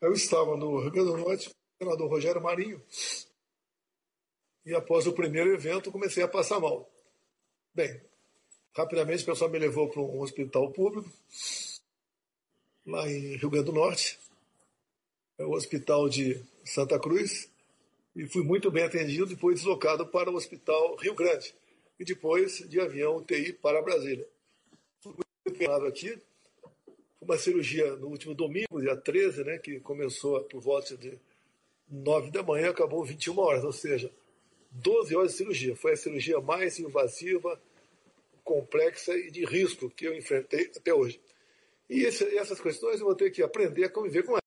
Eu estava no Rio Grande do Norte, com o senador Rogério Marinho, e após o primeiro evento comecei a passar mal. Bem, rapidamente o pessoal me levou para um hospital público, lá em Rio Grande do Norte, é o Hospital de Santa Cruz, e fui muito bem atendido e fui deslocado para o Hospital Rio Grande, e depois de avião UTI para Brasília. Fui internado aqui, foi uma cirurgia no último domingo, dia 13, né, que começou por volta de 9 da manhã, acabou 21 horas, ou seja, 12 horas de cirurgia. Foi a cirurgia mais invasiva, complexa e de risco que eu enfrentei até hoje. E essas questões eu vou ter que aprender a conviver com elas.